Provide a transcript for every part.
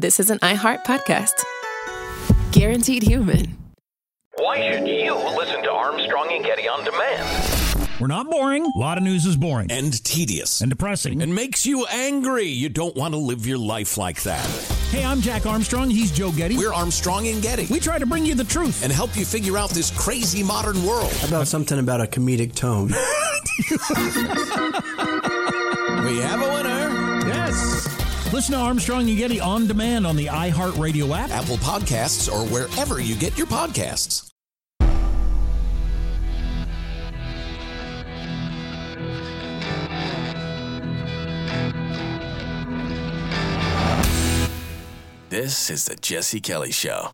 this is an iHeart podcast. Guaranteed human. Why should you listen to Armstrong and Getty on demand? We're not boring. A lot of news is boring. And tedious. And depressing. And makes you angry. You don't want to live your life like that. Hey, I'm Jack Armstrong. He's Joe Getty. We're Armstrong and Getty. We try to bring you the truth. And help you figure out this crazy modern world. How about something about a comedic tone? We have a winner. Yes. Listen to Armstrong and Getty on demand on the iHeartRadio app, Apple Podcasts, or wherever you get your podcasts. This is the Jesse Kelly Show.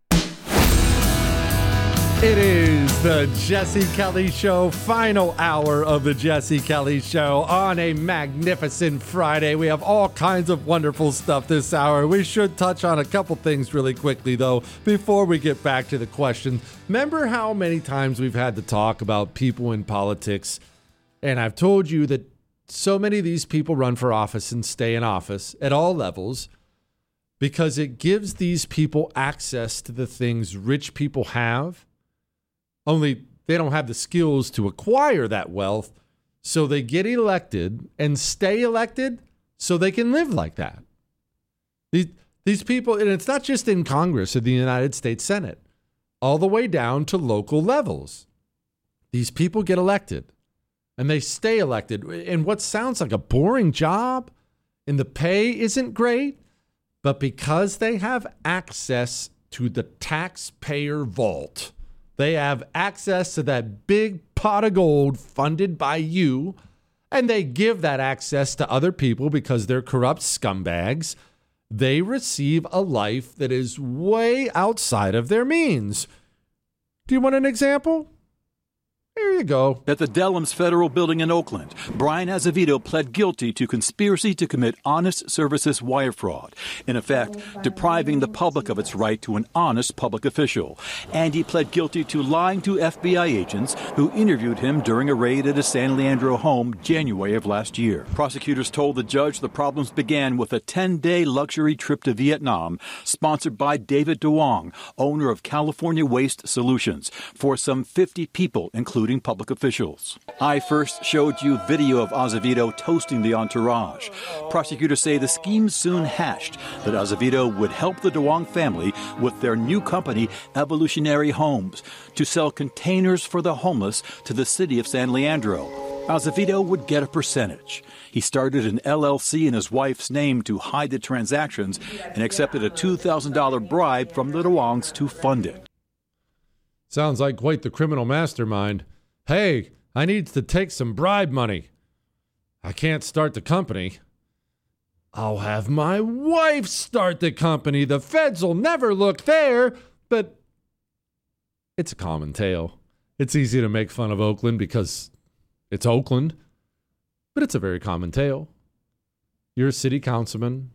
It is the Jesse Kelly Show, final hour of the Jesse Kelly Show on a magnificent Friday. We have all kinds of wonderful stuff this hour. We should touch on a couple things really quickly, though, before we get back to the question. Remember how many times we've had to talk about people in politics? And I've told you that so many of these people run for office and stay in office at all levels because it gives these people access to the things rich people have. Only they don't have the skills to acquire that wealth, so they get elected and stay elected so they can live like that. These people, and it's not just in Congress or the United States Senate, all the way down to local levels. These people get elected and they stay elected in what sounds like a boring job, and the pay isn't great, but because they have access to the taxpayer vault, they have access to that big pot of gold funded by you, and they give that access to other people because they're corrupt scumbags. They receive a life that is way outside of their means. Do you want an example? Here you go. At the Dellums Federal Building in Oakland, Brian Azevedo pled guilty to conspiracy to commit honest services wire fraud, in effect, depriving the public of its right to an honest public official. And he pled guilty to lying to FBI agents who interviewed him during a raid at his San Leandro home January of last year. Prosecutors told the judge the problems began with a 10-day luxury trip to Vietnam, sponsored by David DeWong, owner of California Waste Solutions, for some 50 people, including public officials. I first showed you video of Azevedo toasting the entourage. Prosecutors say the scheme soon hatched that Azevedo would help the DeWong family with their new company, Evolutionary Homes, to sell containers for the homeless to the city of San Leandro. Azevedo would get a percentage. He started an LLC in his wife's name to hide the transactions and accepted a $2,000 bribe from the DeWongs to fund it. Sounds like quite the criminal mastermind. Hey, I need to take some bribe money. I can't start the company. I'll have my wife start the company. The feds will never look there. But it's a common tale. It's easy to make fun of Oakland because it's Oakland. But it's a very common tale. You're a city councilman.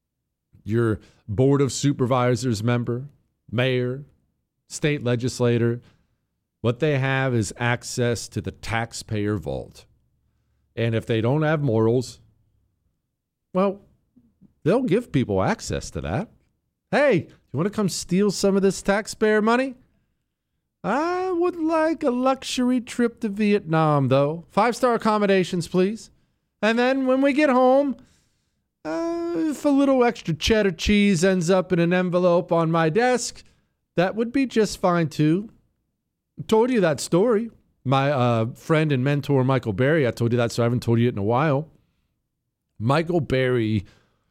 You're board of supervisors member, mayor, state legislator. What they have is access to the taxpayer vault. And if they don't have morals, well, they'll give people access to that. Hey, you want to come steal some of this taxpayer money? I would like a luxury trip to Vietnam, though. 5-star accommodations, please. And then when we get home, if a little extra cheddar cheese ends up in an envelope on my desk, that would be just fine, too. I told you that story. My friend and mentor, Michael Berry, I told you that, so I haven't told you it in a while. Michael Berry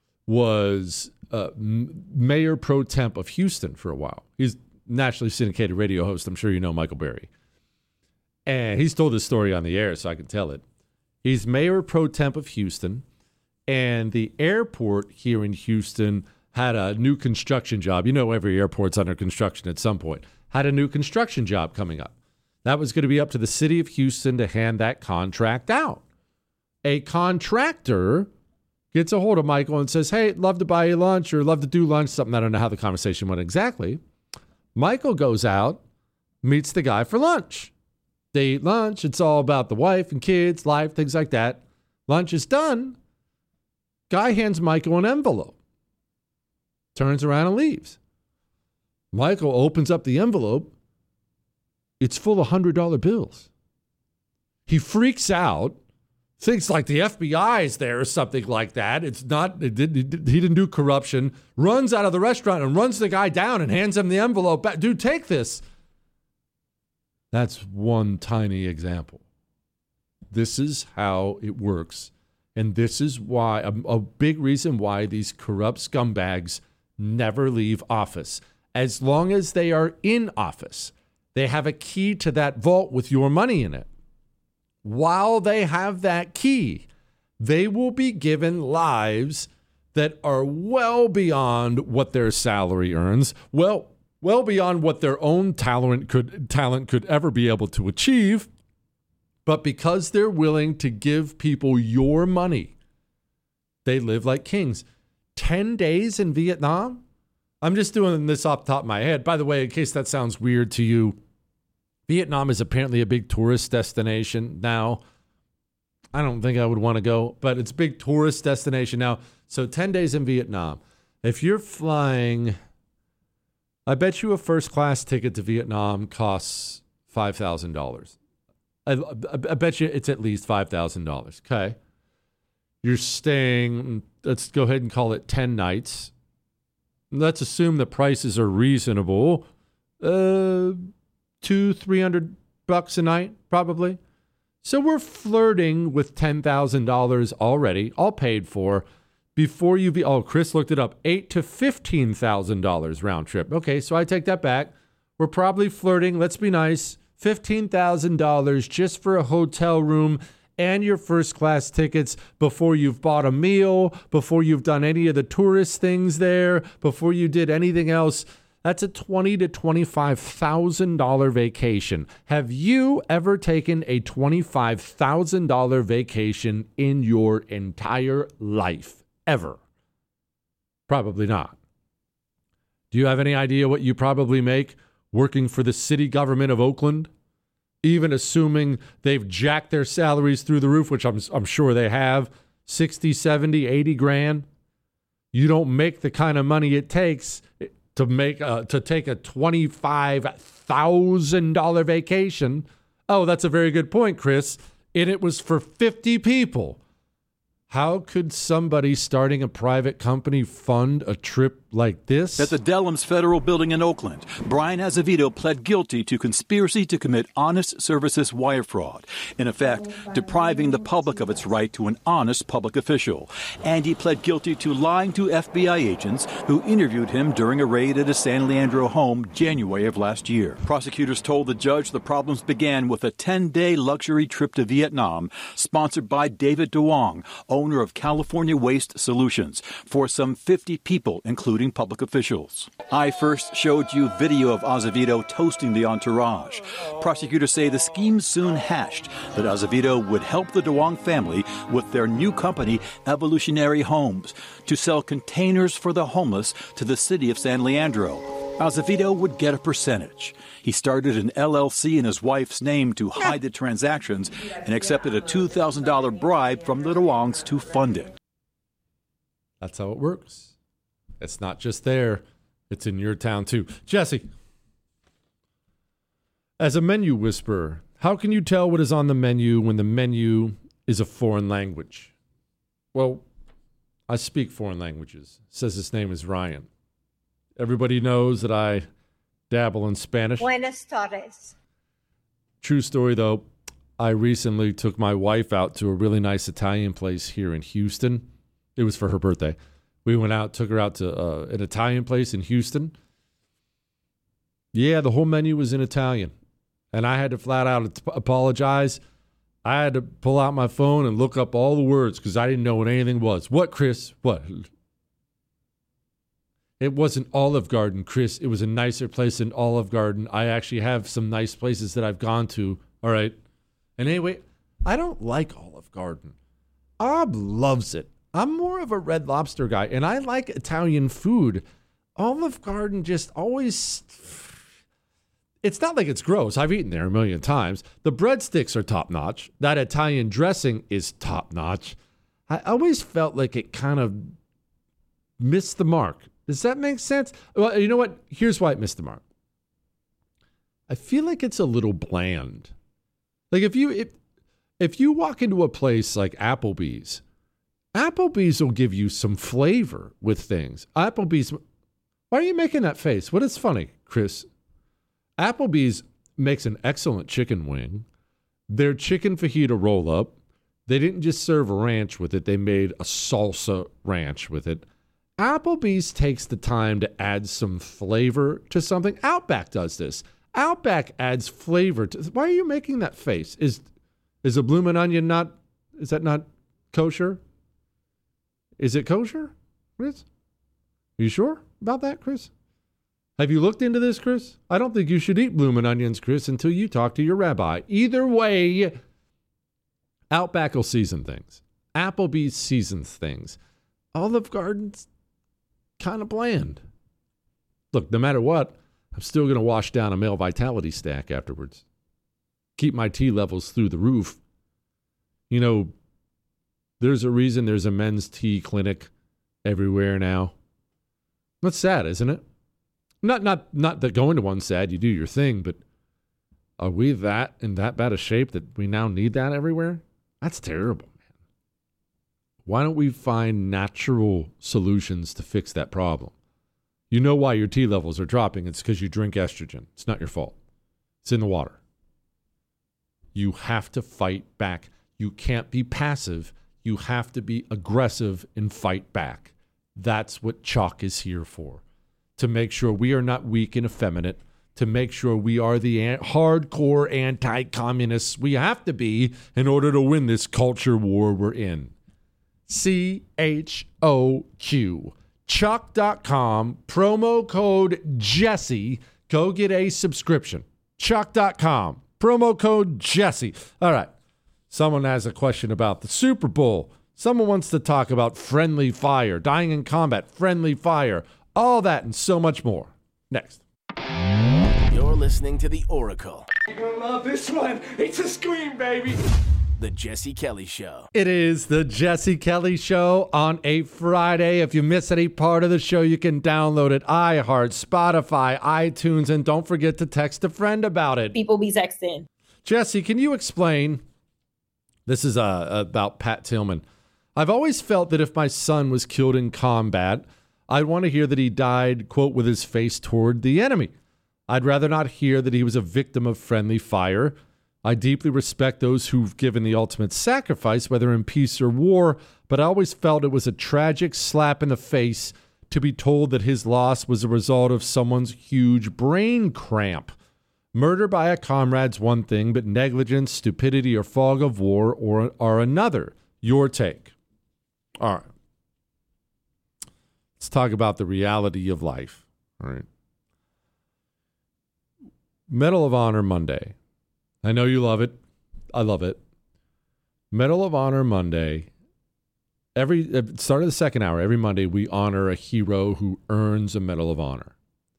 was mayor pro temp of Houston for a while. He's a nationally syndicated radio host. I'm sure you know Michael Berry. And he's told this story on the air, so I can tell it. He's mayor pro temp of Houston, and the airport here in Houston had a new construction job. You know, every airport's under construction at some point. Had a new construction job coming up. That was going to be up to the city of Houston to hand that contract out. A contractor gets a hold of Michael and says, hey, love to buy you lunch or love to do lunch, something. I don't know how the conversation went exactly. Michael goes out, meets the guy for lunch. They eat lunch. It's all about the wife and kids, life, things like that. Lunch is done. Guy hands Michael an envelope. turns around and leaves. Michael opens up the envelope. It's full of $100 bills. He freaks out, thinks like the FBI is there or something like that. It's not, he didn't do corruption, runs out of the restaurant and runs the guy down and hands him the envelope back. Dude, take this. That's one tiny example. This is how it works. And this is why, a big reason why these corrupt scumbags never leave office. As long as they are in office, they have a key to that vault with your money in it. While they have that key, they will be given lives that are well beyond what their salary earns, well beyond what their own talent could ever be able to achieve. But because they're willing to give people your money, they live like kings. 10 days in Vietnam? I'm just doing this off the top of my head. By the way, in case that sounds weird to you, Vietnam is apparently a big tourist destination now. I don't think I would want to go, but it's a big tourist destination now. So 10 days in Vietnam. If you're flying, I bet you a first class ticket to Vietnam costs $5,000. I bet you it's at least $5,000. Okay. You're staying, let's go ahead and call it 10 nights. Let's assume the prices are reasonable. $200-300 a night, probably. So we're flirting with $10,000 already, all paid for, before you be. Oh, Chris looked it up. $8,000 to $15,000 round trip. Okay, so I take that back. We're probably flirting. Let's be nice. $15,000 just for a hotel room and your first class tickets before you've bought a meal, before you've done any of the tourist things there, before you did anything else. That's a $20,000 to $25,000 vacation. Have you ever taken a $25,000 vacation in your entire life? Ever? Probably not. Do you have any idea what you probably make working for the city government of Oakland? Even assuming they've jacked their salaries through the roof, which I'm sure they have, 60, 70, 80 grand. You don't make the kind of money it takes to take a $25,000 vacation. Oh, that's a very good point, Chris. And it was for 50 people. How could somebody starting a private company fund a trip like this? At the Dellums Federal Building in Oakland, Brian Azevedo pled guilty to conspiracy to commit honest services wire fraud, in effect, depriving the public of its right to an honest public official. And he pled guilty to lying to FBI agents who interviewed him during a raid at his San Leandro home January of last year. Prosecutors told the judge the problems began with a 10-day luxury trip to Vietnam, sponsored by David DeWong, owner of California Waste Solutions, for some 50 people, including public officials. I first showed you video of Azevedo toasting the entourage. Prosecutors say the scheme soon hatched that Azevedo would help the DeWong family with their new company, Evolutionary Homes, to sell containers for the homeless to the city of San Leandro. Azevedo would get a percentage. He started an LLC in his wife's name to hide the transactions and accepted a $2,000 bribe from the DeWongs to fund it. That's how it works. It's not just there. It's in your town, too. Jesse, as a menu whisperer, how can you tell what is on the menu when the menu is a foreign language? Well, I speak foreign languages. Says his name is Ryan. Everybody knows that I dabble in Spanish. Buenas tardes. True story, though. I recently took my wife out to a really nice Italian place here in Houston. It was for her birthday. We went out, took her out to an Italian place in Houston. Yeah, the whole menu was in Italian. And I had to flat out apologize. I had to pull out my phone and look up all the words because I didn't know what anything was. What, Chris? What? It wasn't Olive Garden, Chris. It was a nicer place than Olive Garden. I actually have some nice places that I've gone to. All right. And anyway, I don't like Olive Garden. Ob loves it. I'm more of a Red Lobster guy, and I like Italian food. Olive Garden just always... It's not like it's gross. I've eaten there a million times. The breadsticks are top-notch. That Italian dressing is top-notch. I always felt like it kind of missed the mark. Does that make sense? Well, you know what? Here's why it missed the mark. I feel like it's a little bland. Like if you walk into a place like Applebee's will give you some flavor with things. Applebee's, why are you making that face? What is funny, Chris? Applebee's makes an excellent chicken wing. Their chicken fajita roll up. They didn't just serve a ranch with it. They made a salsa ranch with it. Applebee's takes the time to add some flavor to something. Outback does this. Outback adds flavor to. Why are you making that face? Is a bloomin' onion not? Is that not kosher? Is it kosher, Chris? Are you sure about that, Chris? Have you looked into this, Chris? I don't think you should eat bloomin' onions, Chris, until you talk to your rabbi. Either way, Outback will season things. Applebee's seasons things. Olive Garden's kind of bland. Look, no matter what, I'm still going to wash down a male vitality stack afterwards. Keep my T levels through the roof. You know, there's a reason there's a men's tea clinic everywhere now. That's sad, isn't it? Not that going to one's sad, you do your thing, but are we that in that bad a shape that we now need that everywhere? That's terrible, man. Why don't we find natural solutions to fix that problem? You know why your T levels are dropping. It's because you drink estrogen. It's not your fault. It's in the water. You have to fight back. You can't be passive. You have to be aggressive and fight back. That's what Chalk is here for. To make sure we are not weak and effeminate. To make sure we are the hardcore anti-communists we have to be in order to win this culture war we're in. CHOQ. Chalk.com, promo code Jesse. Go get a subscription. Chalk.com, promo code Jesse. All right. Someone has a question about the Super Bowl. Someone wants to talk about friendly fire, dying in combat, friendly fire, all that and so much more. Next. You're listening to The Oracle. You're gonna love this one. It's a scream, baby. The Jesse Kelly Show. It is the Jesse Kelly Show on a Friday. If you miss any part of the show, you can download it. iHeart, Spotify, iTunes, and don't forget to text a friend about it. People be texting. Jesse, can you explain? This is about Pat Tillman. I've always felt that if my son was killed in combat, I'd want to hear that he died, quote, with his face toward the enemy. I'd rather not hear that he was a victim of friendly fire. I deeply respect those who've given the ultimate sacrifice, whether in peace or war, but I always felt it was a tragic slap in the face to be told that his loss was a result of someone's huge brain cramp. Murder by a comrade's one thing, but negligence, stupidity, or fog of war are another. Your take. All right. Let's talk about the reality of life. All right. Medal of Honor Monday. I know you love it. I love it. Medal of Honor Monday. Every start of the second hour, every Monday, we honor a hero who earns a Medal of Honor.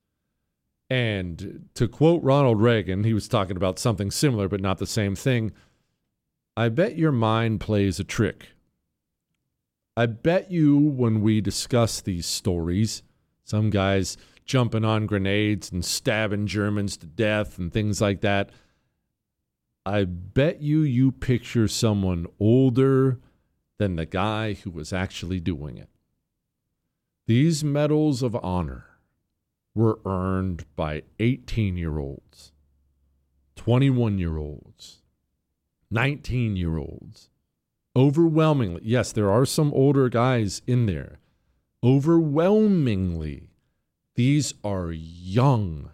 And to quote Ronald Reagan, he was talking about something similar, but not the same thing. I bet your mind plays a trick. I bet you when we discuss these stories, some guys jumping on grenades and stabbing Germans to death and things like that, I bet you picture someone older than the guy who was actually doing it. These medals of honor were earned by 18-year-olds, 21-year-olds, 19-year-olds. Overwhelmingly, yes, there are some older guys in there. Overwhelmingly, these are young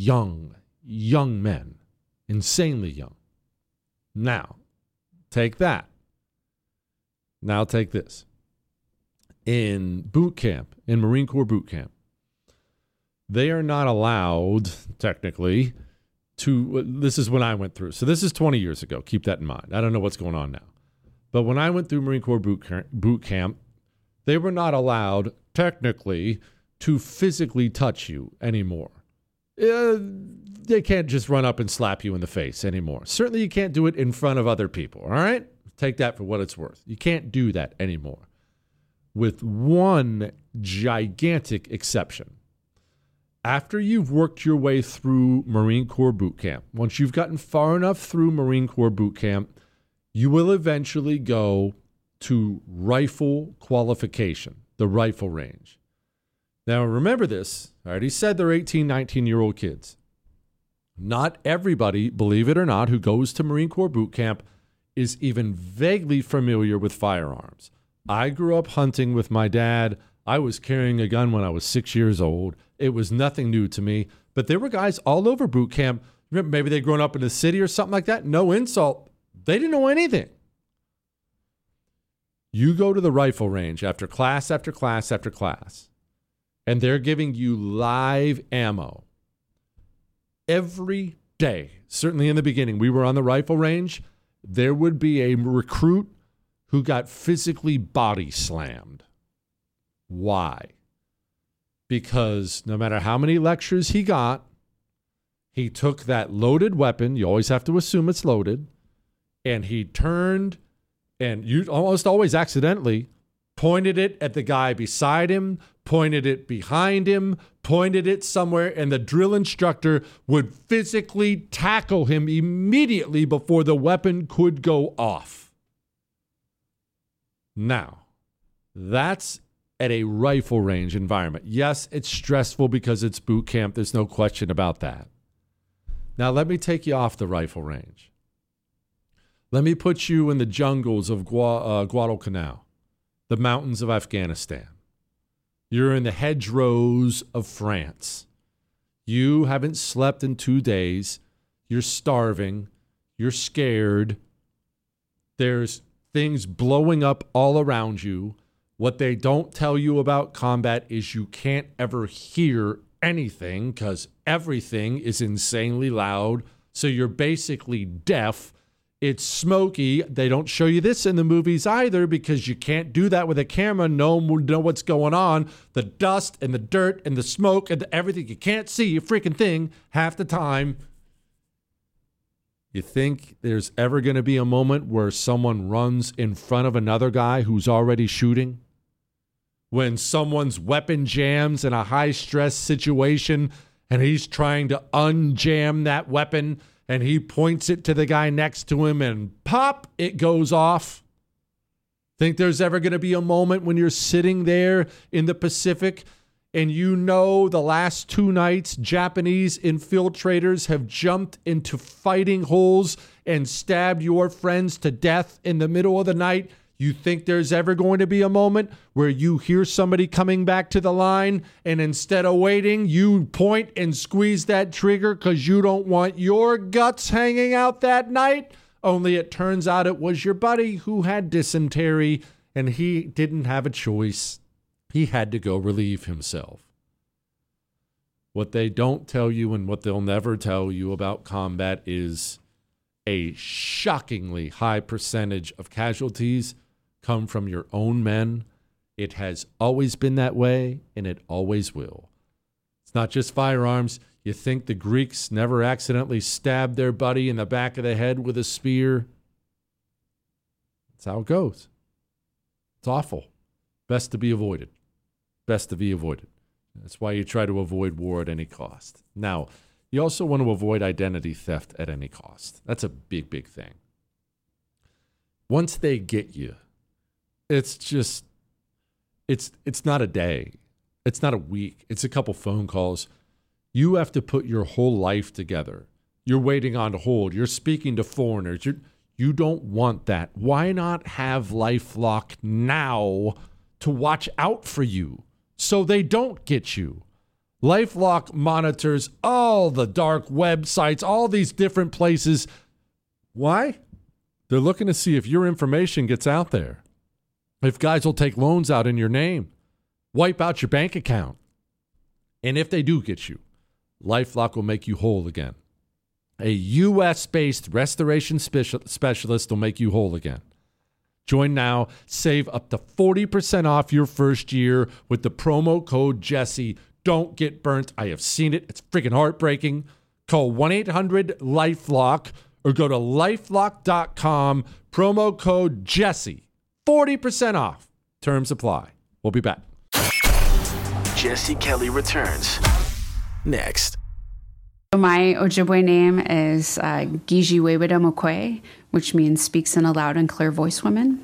men, insanely young. Now, take that. Now take this. In boot camp, in Marine Corps boot camp, they are not allowed, technically, to, this is when I went through. So this is 20 years ago. Keep that in mind. I don't know what's going on now. But when I went through Marine Corps boot camp, they were not allowed, technically, to physically touch you anymore. They can't just run up and slap you in the face anymore. Certainly you can't do it in front of other people, all right? Take that for what it's worth. You can't do that anymore. with one gigantic exception. After you've worked your way through Marine Corps boot camp, once you've gotten far enough through Marine Corps boot camp, you will eventually go to rifle qualification, the rifle range. Now, remember this. I already said they're 18, 19-year-old kids. Not everybody, believe it or not, who goes to Marine Corps boot camp is even vaguely familiar with firearms. I grew up hunting with my dad. I was carrying a gun when I was 6 years old. It was nothing new to me. But there were guys all over boot camp. Maybe they'd grown up in the city or something like that. No insult. They didn't know anything. You go to the rifle range after class after class after class, and they're giving you live ammo every day. Certainly in the beginning, we were on the rifle range. There would be a recruit who got physically body slammed. Why? Because no matter how many lectures he got, he took that loaded weapon, you always have to assume it's loaded, and he turned, and you almost always accidentally pointed it at the guy beside him, pointed it behind him, pointed it somewhere, and the drill instructor would physically tackle him immediately before the weapon could go off. Now, that's at a rifle range environment. Yes, it's stressful because it's boot camp. There's no question about that. Now, let me take you off the rifle range. Let me put you in the jungles of Guadalcanal, the mountains of Afghanistan. You're in the hedgerows of France. You haven't slept in 2 days. You're starving. You're scared. There's things blowing up all around you. What they don't tell you about combat is you can't ever hear anything because everything is insanely loud. So you're basically deaf. It's smoky. They don't show you this in the movies either because you can't do that with a camera. No one will know what's going on. The dust and the dirt and the smoke and everything. You can't see a freaking thing half the time. You think there's ever going to be a moment where someone runs in front of another guy who's already shooting? When someone's weapon jams in a high-stress situation and he's trying to unjam that weapon and he points it to the guy next to him and pop, it goes off. Think there's ever going to be a moment when you're sitting there in the Pacific and you know the last 2 nights Japanese infiltrators have jumped into fighting holes and stabbed your friends to death in the middle of the night? You think there's ever going to be a moment where you hear somebody coming back to the line and instead of waiting, you point and squeeze that trigger because you don't want your guts hanging out that night? Only it turns out it was your buddy who had dysentery and he didn't have a choice. He had to go relieve himself. What they don't tell you and what they'll never tell you about combat is a shockingly high percentage of casualties come from your own men. It has always been that way, and it always will. It's not just firearms. You think the Greeks never accidentally stabbed their buddy in the back of the head with a spear? That's how it goes. It's awful. Best to be avoided. Best to be avoided. That's why you try to avoid war at any cost. Now, you also want to avoid identity theft at any cost. That's a big, big thing. Once they get you, it's just, it's not a day. It's not a week. It's a couple phone calls. You have to put your whole life together. You're waiting on hold. You're speaking to foreigners. You don't want that. Why not have LifeLock now to watch out for you so they don't get you? LifeLock monitors all the dark websites, all these different places. Why? They're looking to see if your information gets out there. If guys will take loans out in your name, wipe out your bank account. And if they do get you, LifeLock will make you whole again. A U.S.-based restoration specialist will make you whole again. Join now. Save up to 40% off your first year with the promo code Jesse. Don't get burnt. I have seen it. It's freaking heartbreaking. Call 1-800-LifeLock or go to lifelock.com. Promo code Jesse. 40% off. Terms apply. We'll be back. Jesse Kelly returns next. My Ojibwe name is Gigi Weweda Mokwe, which means speaks in a loud and clear voice woman.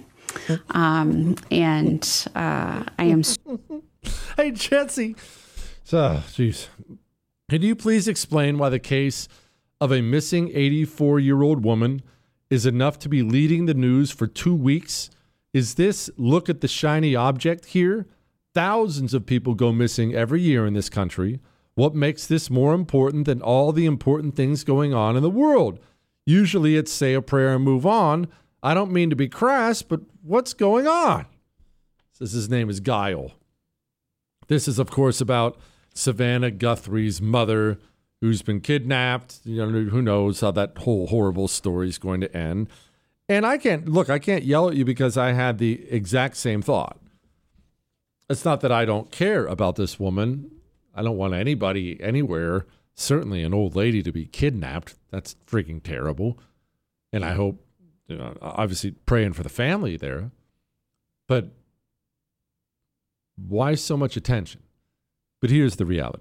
And I am... Hey, Jesse. So, geez. Can you please explain why the case of a missing 84-year-old woman is enough to be leading the news for 2 weeks? Is this look at the shiny object here? Thousands of people go missing every year in this country. What makes this more important than all the important things going on in the world? Usually it's say a prayer and move on. I don't mean to be crass, but what's going on? Says his name is Guile. This is, of course, about Savannah Guthrie's mother, who's been kidnapped. You know, who knows how that whole horrible story is going to end. And I can't yell at you because I had the exact same thought. It's not that I don't care about this woman. I don't want anybody anywhere, certainly an old lady, to be kidnapped. That's freaking terrible. And I hope, obviously praying for the family there. But why so much attention? But here's the reality.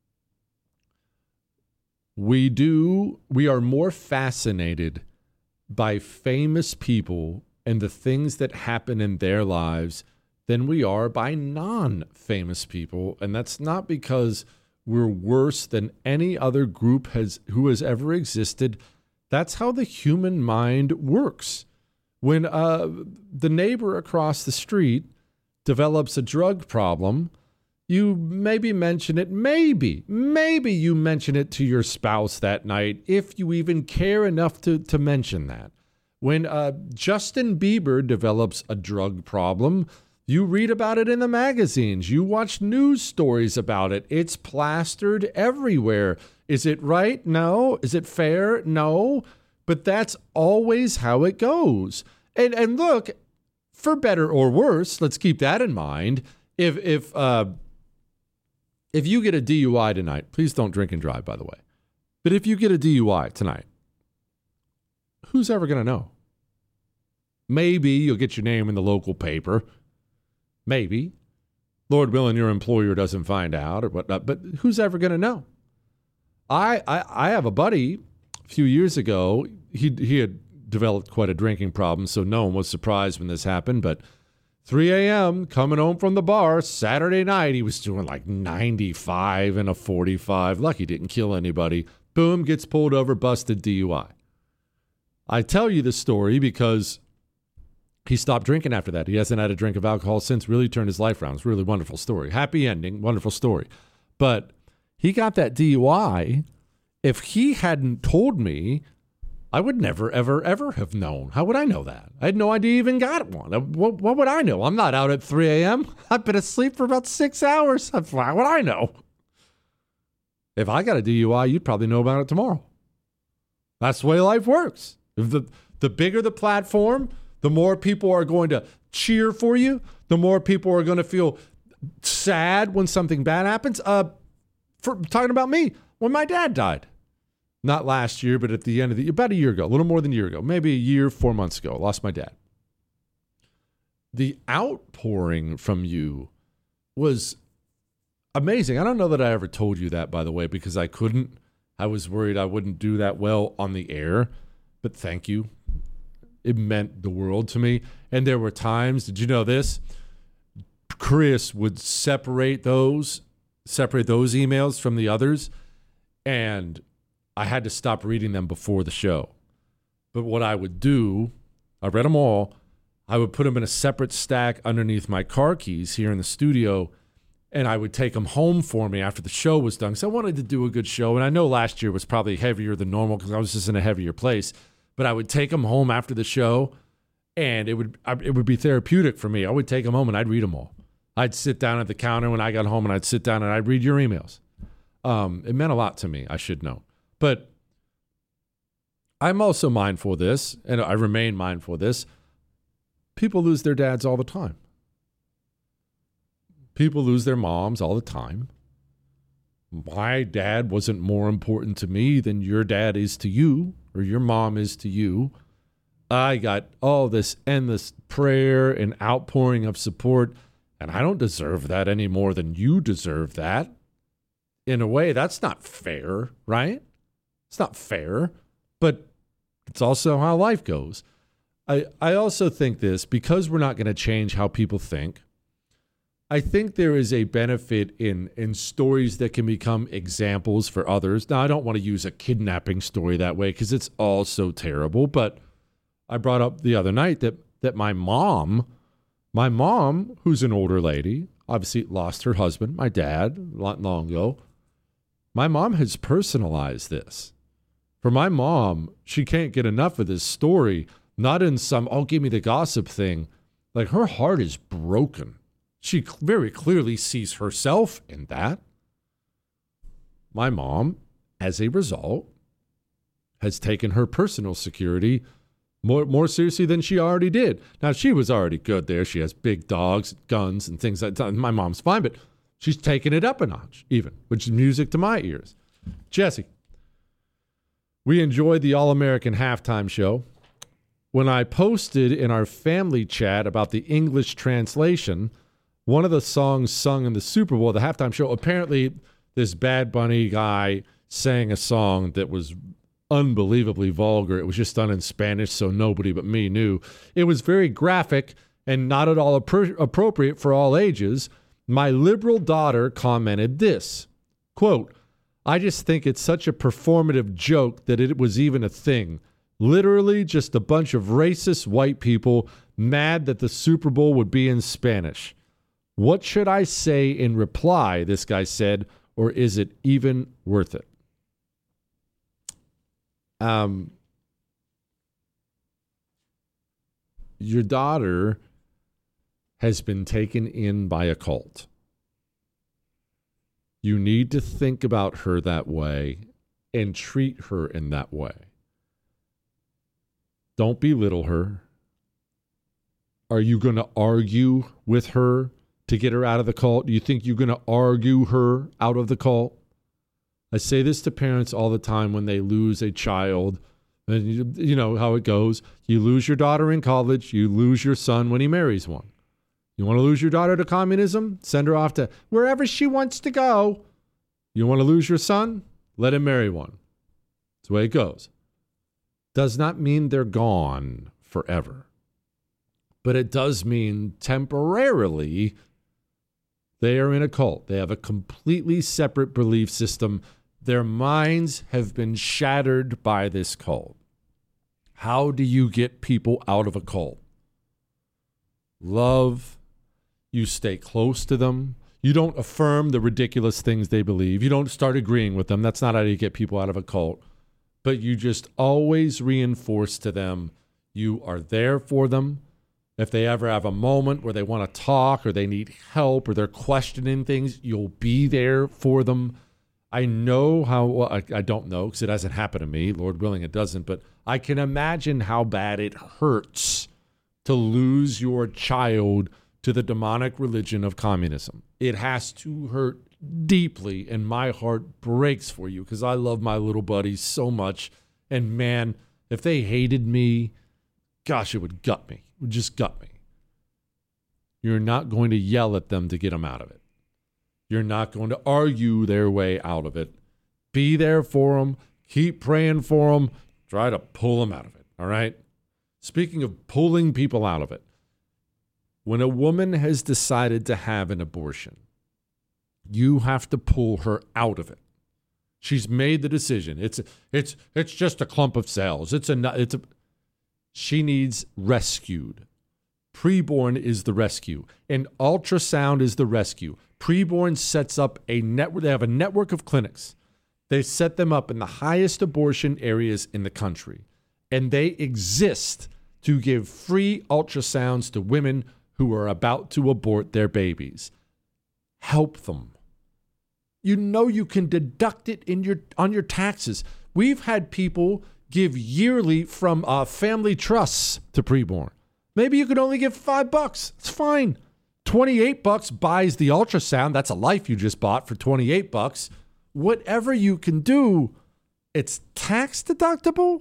We are more fascinated by famous people and the things that happen in their lives than we are by non-famous people. And that's not because we're worse than any other group who has ever existed. That's how the human mind works. When the neighbor across the street develops a drug problem, you maybe mention it, maybe you mention it to your spouse that night, if you even care enough to mention that. When Justin Bieber develops a drug problem, you read about it in the magazines. You watch news stories about it. It's plastered everywhere. Is it right? No. Is it fair? No. But that's always how it goes. And look, for better or worse, let's keep that in mind. If you get a DUI tonight, please don't drink and drive, by the way. But if you get a DUI tonight, who's ever going to know? Maybe you'll get your name in the local paper. Maybe. Lord willing, your employer doesn't find out or whatnot, but who's ever going to know? I have a buddy a few years ago. He had developed quite a drinking problem, so no one was surprised when this happened, but 3 a.m., coming home from the bar, Saturday night, he was doing like 95 and a 45. Lucky didn't kill anybody. Boom, gets pulled over, busted DUI. I tell you this story because he stopped drinking after that. He hasn't had a drink of alcohol since, really turned his life around. It's a really wonderful story. Happy ending, wonderful story. But he got that DUI. If he hadn't told me, I would never, ever, ever have known. How would I know that? I had no idea he even got one. What would I know? I'm not out at 3 a.m. I've been asleep for about 6 hours. How would I know? If I got a DUI, you'd probably know about it tomorrow. That's the way life works. If the bigger the platform, the more people are going to cheer for you. The more people are going to feel sad when something bad happens. For talking about me, when my dad died. Not last year, but at the end of about a year ago, a little more than a year ago, maybe a year, 4 months ago, I lost my dad. The outpouring from you was amazing. I don't know that I ever told you that, by the way, because I couldn't. I was worried I wouldn't do that well on the air, but thank you. It meant the world to me. And there were times, did you know this? Chris would separate those emails from the others, and I had to stop reading them before the show. But what I would do, I read them all, I would put them in a separate stack underneath my car keys here in the studio, and I would take them home for me after the show was done. So I wanted to do a good show, and I know last year was probably heavier than normal because I was just in a heavier place. But I would take them home after the show, and it would be therapeutic for me. I would take them home, and I'd read them all. I'd sit down at the counter when I got home, and I'd sit down, and I'd read your emails. It meant a lot to me, I should know. But I'm also mindful of this, and I remain mindful of this. People lose their dads all the time. People lose their moms all the time. My dad wasn't more important to me than your dad is to you, or your mom is to you. I got all this endless prayer and outpouring of support And I don't deserve that any more than you deserve that. In a way, that's not fair, right? It's not fair, but it's also how life goes. I also think this, because we're not going to change how people think, I think there is a benefit in stories that can become examples for others. Now, I don't want to use a kidnapping story that way because it's all so terrible, but I brought up the other night that my mom, who's an older lady, obviously lost her husband, my dad, not long ago. My mom has personalized this. For my mom, she can't get enough of this story, not in some, give me the gossip thing. Like, her heart is broken. She very clearly sees herself in that. My mom, as a result, has taken her personal security more seriously than she already did. Now, she was already good there. She has big dogs, guns, and things like that. My mom's fine, but she's taken it up a notch, even, which is music to my ears. Jesse, we enjoyed the All-American halftime show. When I posted in our family chat about the English translation, one of the songs sung in the Super Bowl, the halftime show, apparently this Bad Bunny guy sang a song that was unbelievably vulgar. It was just done in Spanish, so nobody but me knew. It was very graphic and not at all appropriate for all ages. My liberal daughter commented this, quote, "I just think it's such a performative joke that it was even a thing. Literally just a bunch of racist white people mad that the Super Bowl would be in Spanish. What should I say in reply," this guy said, "or is it even worth it?" Your daughter has been taken in by a cult. You need to think about her that way and treat her in that way. Don't belittle her. Are you going to argue with her to get her out of the cult? Do you think you're going to argue her out of the cult? I say this to parents all the time when they lose a child. And you know how it goes. You lose your daughter in college. You lose your son when he marries one. You want to lose your daughter to communism? Send her off to wherever she wants to go. You want to lose your son? Let him marry one. That's the way it goes. Does not mean they're gone forever. But it does mean temporarily they are in a cult. They have a completely separate belief system. Their minds have been shattered by this cult. How do you get people out of a cult? Love. You stay close to them. You don't affirm the ridiculous things they believe. You don't start agreeing with them. That's not how you get people out of a cult. But you just always reinforce to them you are there for them. If they ever have a moment where they want to talk or they need help or they're questioning things, you'll be there for them. I know how, well, I don't know because it hasn't happened to me. Lord willing, it doesn't. But I can imagine how bad it hurts to lose your child to the demonic religion of communism. It has to hurt deeply, and my heart breaks for you because I love my little buddies so much. And man, if they hated me, gosh, it would gut me. It would just gut me. You're not going to yell at them to get them out of it. You're not going to argue their way out of it. Be there for them. Keep praying for them. Try to pull them out of it, all right? Speaking of pulling people out of it, when a woman has decided to have an abortion, you have to pull her out of it. She's made the decision. It's just a clump of cells. She needs rescued. Preborn is the rescue. And ultrasound is the rescue. Preborn sets up a network. They have a network of clinics. They set them up in the highest abortion areas in the country. And they exist to give free ultrasounds to women who are about to abort their babies. Help them. You know you can deduct it on your taxes. We've had people give yearly from family trusts to preborn. Maybe you could only give $5. It's fine. $28 buys the ultrasound. That's a life you just bought for $28. Whatever you can do, it's tax deductible.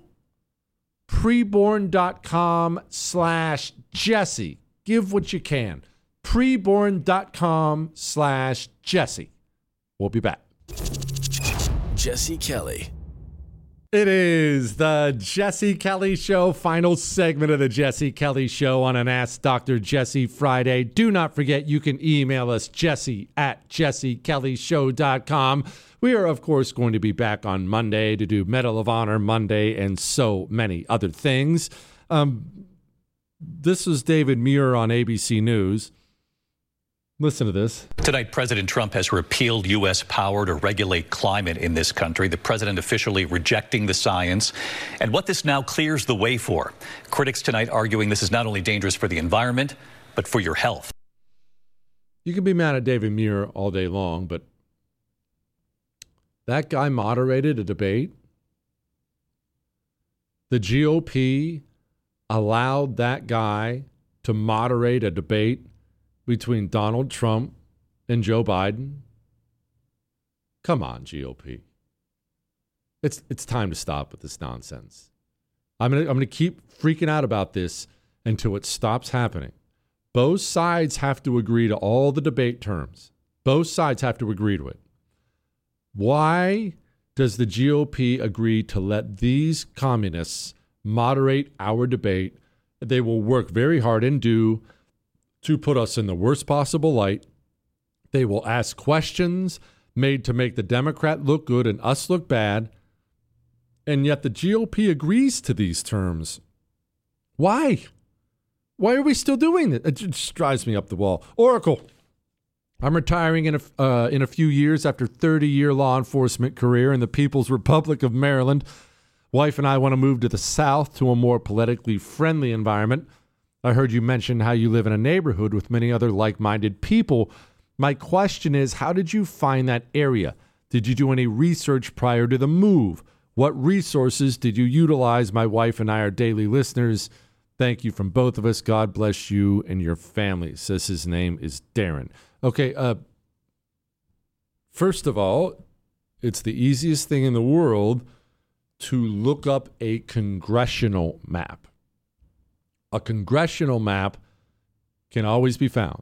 Preborn.com/Jesse. Give what you can. preborn.com/Jesse. We'll be back. Jesse Kelly. It is the Jesse Kelly Show, final segment of the Jesse Kelly Show on an Ask Dr. Jesse Friday. Do not forget, you can email us, jesse@jessekellyshow.com. We are, of course, going to be back on Monday to do Medal of Honor Monday and so many other things. This is David Muir on ABC News. Listen to this. Tonight, President Trump has repealed U.S. power to regulate climate in this country. The president officially rejecting the science and what this now clears the way for. Critics tonight arguing this is not only dangerous for the environment, but for your health. You can be mad at David Muir all day long, but that guy moderated a debate. The GOP allowed that guy to moderate a debate between Donald Trump and Joe Biden. Come on, GOP. It's time to stop with this nonsense. I'm gonna keep freaking out about this until it stops happening. Both sides have to agree to all the debate terms. Both sides have to agree to it. Why does the GOP agree to let these communists moderate our debate? They will work very hard and do to put us in the worst possible light. They will ask questions made to make the Democrat look good and us look bad. And yet the GOP agrees to these terms. Why? Why are we still doing it? It just drives me up the wall. Oracle. I'm retiring in a few years after 30-year law enforcement career in the People's Republic of Maryland. Wife and I want to move to the South to a more politically friendly environment. I heard you mention how you live in a neighborhood with many other like-minded people. My question is, how did you find that area? Did you do any research prior to the move? What resources did you utilize? My wife and I are daily listeners. Thank you from both of us. God bless you and your family. Says his name is Darren. Okay, first of all, it's the easiest thing in the world to look up a congressional map. A congressional map can always be found.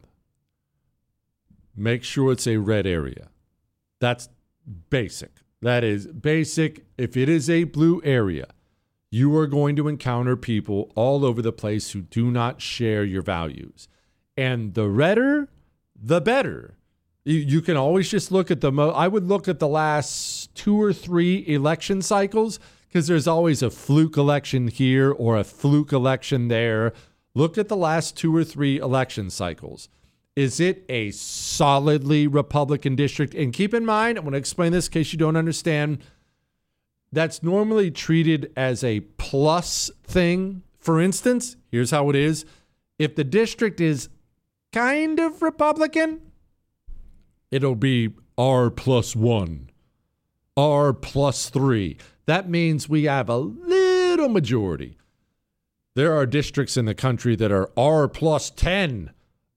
Make sure it's a red area. That's basic. That is basic. If it is a blue area, you are going to encounter people all over the place who do not share your values. And the redder, the better. You can always just look at I would look at the last 2 or 3 election cycles, because there's always a fluke election here or a fluke election there. Look at the last 2 or 3 election cycles. Is it a solidly Republican district? And keep in mind, I'm going to explain this in case you don't understand, that's normally treated as a plus thing. For instance, here's how it is. If the district is kind of Republican, it'll be R+1, R+3. That means we have a little majority. There are districts in the country that are R+10,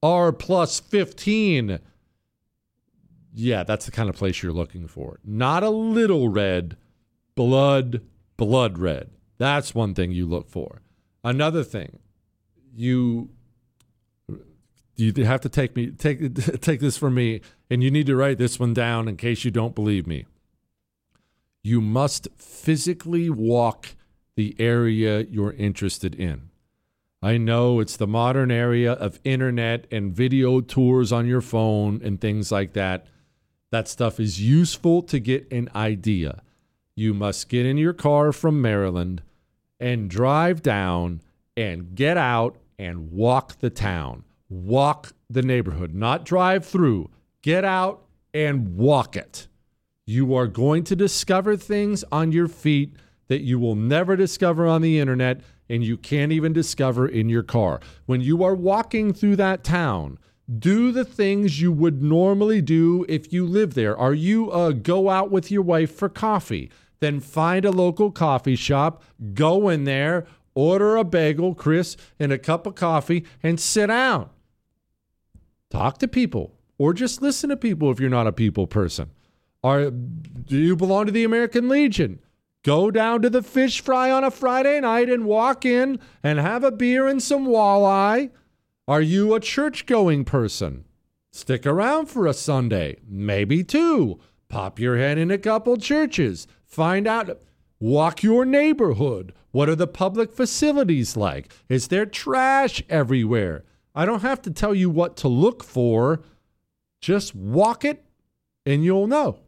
R+15. Yeah, that's the kind of place you're looking for. Not a little red, blood red. That's one thing you look for. Another thing, you have to take this from me, and you need to write this one down in case you don't believe me. You must physically walk the area you're interested in. I know it's the modern area of internet and video tours on your phone and things like that. That stuff is useful to get an idea. You must get in your car from Maryland and drive down and get out and walk the town. Walk the neighborhood, not drive through. Get out and walk it. You are going to discover things on your feet that you will never discover on the internet, and you can't even discover in your car. When you are walking through that town, do the things you would normally do if you live there. Are you go out with your wife for coffee? Then find a local coffee shop, go in there, order a bagel, Chris, and a cup of coffee, and sit down. Talk to people, or just listen to people if you're not a people person. Do you belong to the American Legion? Go down to the fish fry on a Friday night and walk in and have a beer and some walleye. Are you a church-going person? Stick around for a Sunday, maybe two. Pop your head in a couple churches. Find out. Walk your neighborhood. What are the public facilities like? Is there trash everywhere? I don't have to tell you what to look for. Just walk it and you'll know.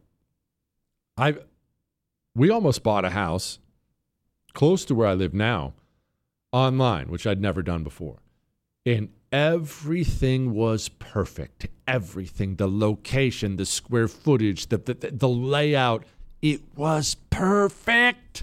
We almost bought a house close to where I live now online, which I'd never done before. And everything was perfect. Everything, the location, the square footage, the layout, it was perfect.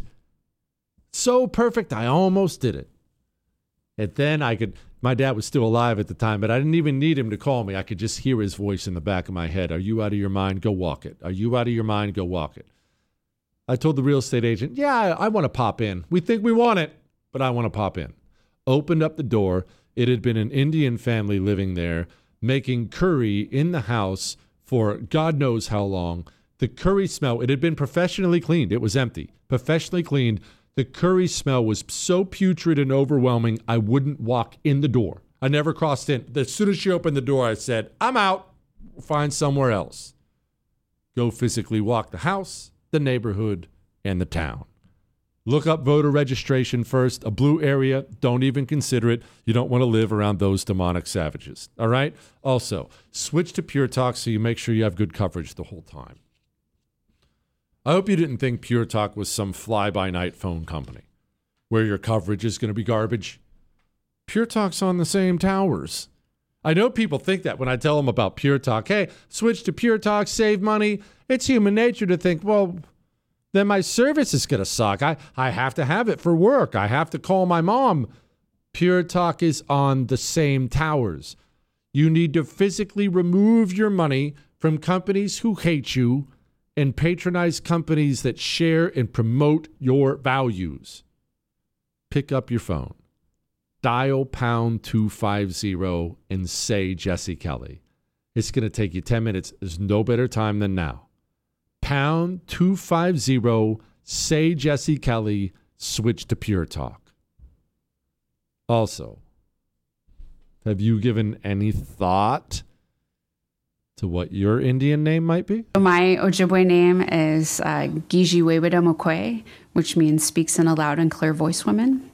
So perfect, I almost did it. And then my dad was still alive at the time, but I didn't even need him to call me. I could just hear his voice in the back of my head. Are you out of your mind? Go walk it. Are you out of your mind? Go walk it. I told the real estate agent, yeah, I want to pop in. We think we want it, but I want to pop in. Opened up the door. It had been an Indian family living there, making curry in the house for God knows how long. The curry smell, it had been professionally cleaned. It was empty. Professionally cleaned. The curry smell was so putrid and overwhelming, I wouldn't walk in the door. I never crossed in. As soon as she opened the door, I said, I'm out. Find somewhere else. Go physically walk the house, the neighborhood, and the town. Look up voter registration first. A blue area, don't even consider it. You don't want to live around those demonic savages. All right? Also, switch to Pure Talk so you make sure you have good coverage the whole time. I hope you didn't think Pure Talk was some fly-by-night phone company where your coverage is going to be garbage. Pure Talk's on the same towers. I know people think that when I tell them about Pure Talk. Hey, switch to Pure Talk, save money. It's human nature to think, well, then my service is going to suck. I have to have it for work. I have to call my mom. Pure Talk is on the same towers. You need to physically remove your money from companies who hate you and patronize companies that share and promote your values. Pick up your phone. Dial pound 250 and say Jesse Kelly. It's going to take you 10 minutes. There's no better time than now. Pound 250, say Jesse Kelly, switch to Pure Talk. Also, have you given any thought to what your Indian name might be? My Ojibwe name is Gigi Wewida Mokwe, which means speaks in a loud and clear voice woman.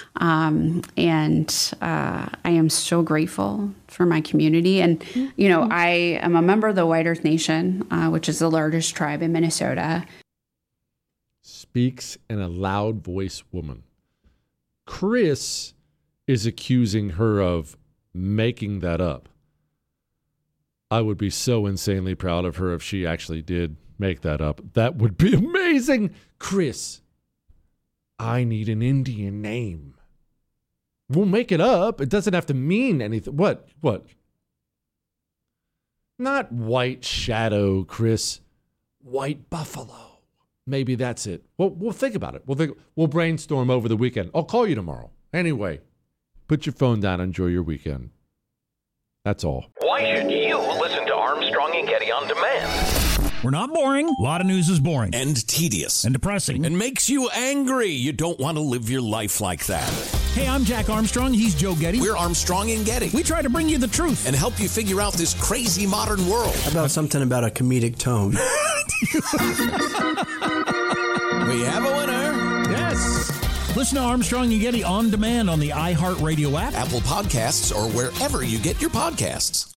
And I am so grateful for my community. And, you know, I am a member of the White Earth Nation, which is the largest tribe in Minnesota. Speaks in a loud voice woman. Chris is accusing her of making that up. I would be so insanely proud of her if she actually did make that up. That would be amazing. Chris, I need an Indian name. We'll make it up. It doesn't have to mean anything. What? Not White Shadow, Chris. White Buffalo. Maybe that's it. We'll think about it. We'll brainstorm over the weekend. I'll call you tomorrow. Anyway, put your phone down. Enjoy your weekend. That's all. Why should you listen to Armstrong and Getty on demand? We're not boring. A lot of news is boring. And tedious. And depressing. And makes you angry. You don't want to live your life like that. Hey, I'm Jack Armstrong. He's Joe Getty. We're Armstrong and Getty. We try to bring you the truth. And help you figure out this crazy modern world. How about something about a comedic tone? We have a winner. Yes. Listen to Armstrong and Getty on demand on the iHeartRadio app, Apple Podcasts, or wherever you get your podcasts.